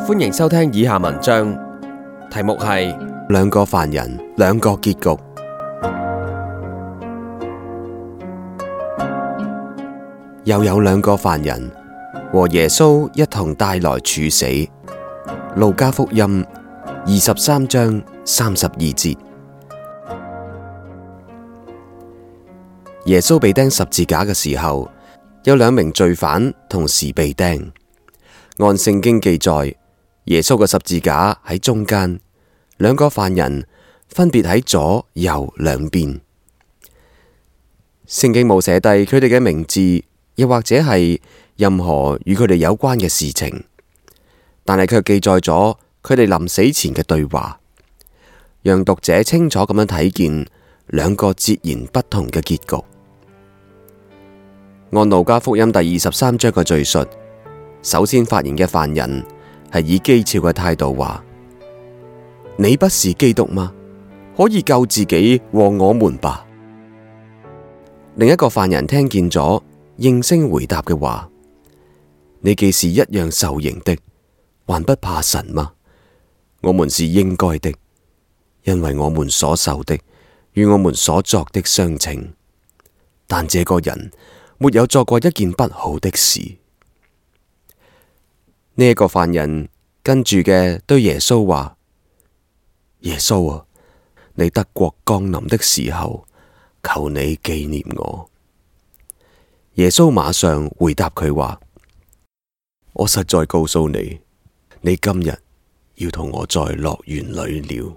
歡迎收聽以下文章，題目係兩個犯人，兩個結局。又有兩個犯人和耶穌一同帶來處死。路加福音23章32節。耶穌被釘十字架嘅時候，有兩名罪犯同時被釘。按聖經記載，耶穌嘅十字架喺中間，兩個犯人分別喺左右兩邊。聖經冇寫低佢哋嘅名字，又或者係任何與佢哋有關嘅事情，但係卻記載咗佢哋臨死前嘅對話，讓讀者清楚咁樣睇見兩個截然不同嘅結局。按路加福音第23章嘅敘述，首先發言嘅犯人係以譏誚嘅態度話：你不是基督嗎？可以救自己和我們吧。另一個犯人聽見咗，應聲回答嘅話：你既是一樣受刑的，還不怕神嗎？我們是應該的，因為我們所受的與我們所作的相稱。但這個人沒有做過一件不好的事。呢一個犯人跟住嘅對耶穌話：耶穌啊，你得國降臨的時候，求你紀念我。耶穌馬上回答佢話：我實在告訴你，你今日要同我在樂園裏了。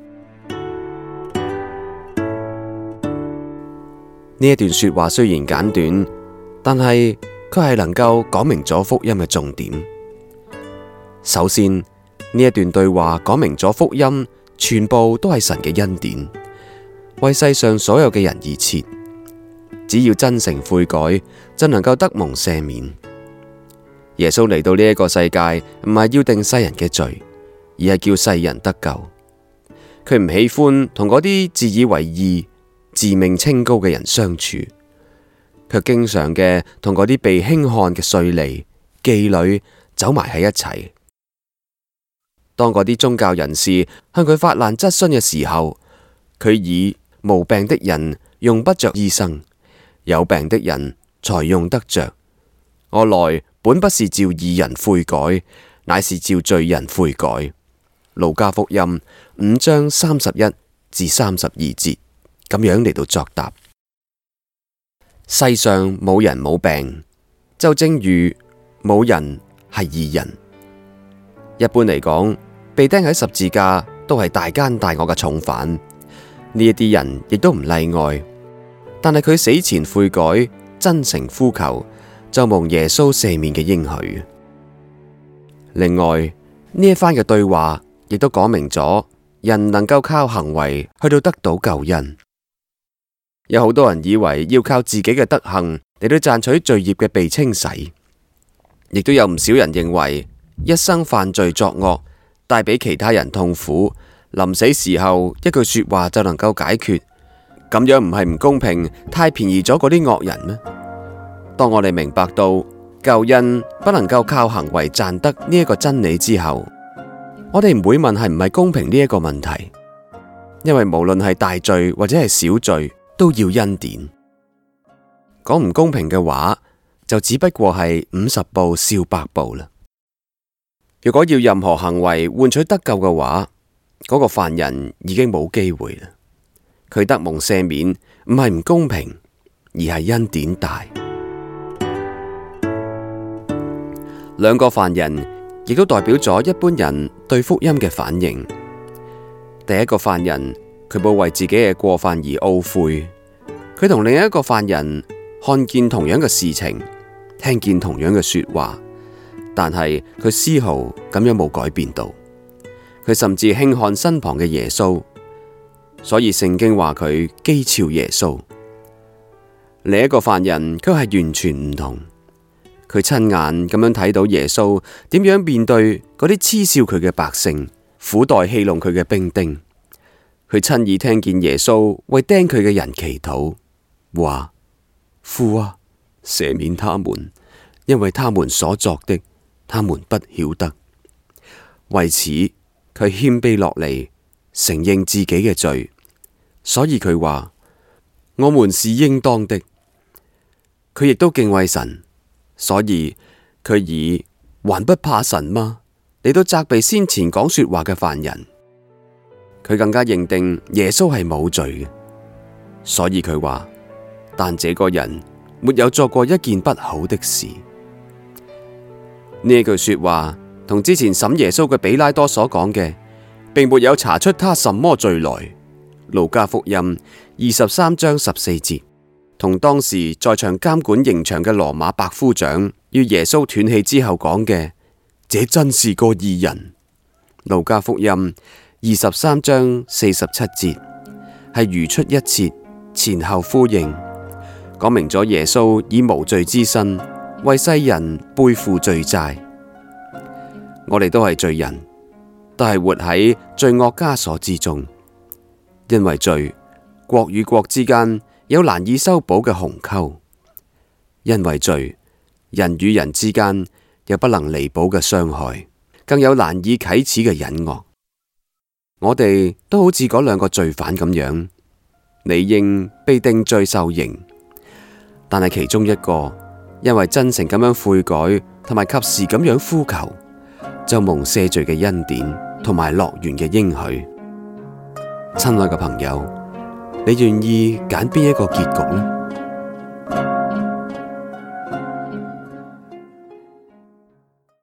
呢一段說話雖然簡短，但係佢係能夠講明咗福音嘅重點。首先，呢一段對話講明咗福音全部都係神嘅恩典，為世上所有嘅人而設。只要真誠悔改，就能夠得蒙赦免。耶穌嚟到呢一個世界，唔係要定世人嘅罪，而係叫世人得救。佢唔喜歡同嗰啲自以為義、自命清高嘅人相處，卻經常嘅同嗰啲被輕看嘅稅吏、妓女走埋喺一齊。當嗰啲宗教人士向佢發難質詢嘅時候，佢以無病的人用不着醫生，有病的人才用得着。我來本不是召義人悔改，乃是召罪人悔改。路加福音5章31至32節，咁樣嚟到作答。世上冇人冇病，就正如冇人係義人。一般嚟講，被釘喺十字架都係大奸大惡嘅重犯，呢一啲人亦都唔例外。但係佢死前悔改，真誠呼求，就蒙耶穌赦免嘅應許。另外，呢一番嘅對話亦都講明咗人能夠靠行為去到得到救恩。有好多人以為要靠自己嘅德行嚟到賺取罪孽嘅被清洗，亦都有唔少人認為一生犯罪作惡，帶俾其他人痛苦，臨死時候一句說話就能夠解決，咁樣唔係唔公平，太便宜咗嗰啲惡人咩？當我哋明白到救恩不能夠靠行為賺得呢一個真理之後，我哋唔會問係唔係公平呢一個問題，因為無論係大罪或者係小罪，都要恩典。講唔公平嘅話，就只不過係50步笑百步啦。如果要任何行為換取得救嘅話，嗰個犯人已經冇機會啦。佢得蒙赦免唔係唔公平，而係恩典大。兩個犯人亦都代表咗一般人對福音嘅反應。第一個犯人，佢冇為自己嘅過犯而懊悔，佢同另一個犯人看見同樣嘅事情，聽見同樣嘅說話，但係佢絲毫咁樣冇改變到。佢甚至輕看身旁嘅耶穌，所以聖經話佢譏誚耶穌。另一個犯人卻係完全唔同，佢親眼咁樣睇到耶穌點樣面對嗰啲嗤笑佢嘅百姓，苦待戲弄佢嘅兵丁。佢親耳聽見耶穌為釘佢嘅人祈禱，話：父啊，赦免他們，因為他們所作的，他們不曉得。 為此佢謙卑落嚟，承認自己嘅罪，所以佢話我們是應當的。佢亦都敬畏神，所以佢以還不怕神嗎嚟到責備先前講說話嘅犯人。佢更加認定耶穌係冇罪嘅，所以佢話，但這個人沒有做過一件不好的事。呢一句說話同之前審耶穌嘅比拉多所講嘅，並沒有查出他什麼罪來。路加福音23章14節，同當時在場監管刑場嘅羅馬百夫長與耶穌斷氣之後講嘅，這真是個義人。路加福音23章47節，係如出一轍，前後呼應，講明咗耶穌以無罪之身為世人背負罪債。我哋都係罪人，都係活喺罪惡枷鎖之中。因為罪，國與國之間有難以修補嘅鴻溝；因為罪，人與人之間有不能彌補嘅傷害，更有難以啟齒嘅隱惡。我哋都好似嗰兩個罪犯咁樣，理應被定罪受刑，但係其中一個因為真誠咁樣悔改，同埋及時咁樣呼求，就蒙赦罪嘅恩典同埋樂園嘅應許。親愛嘅朋友，你願意揀邊一個結局呢？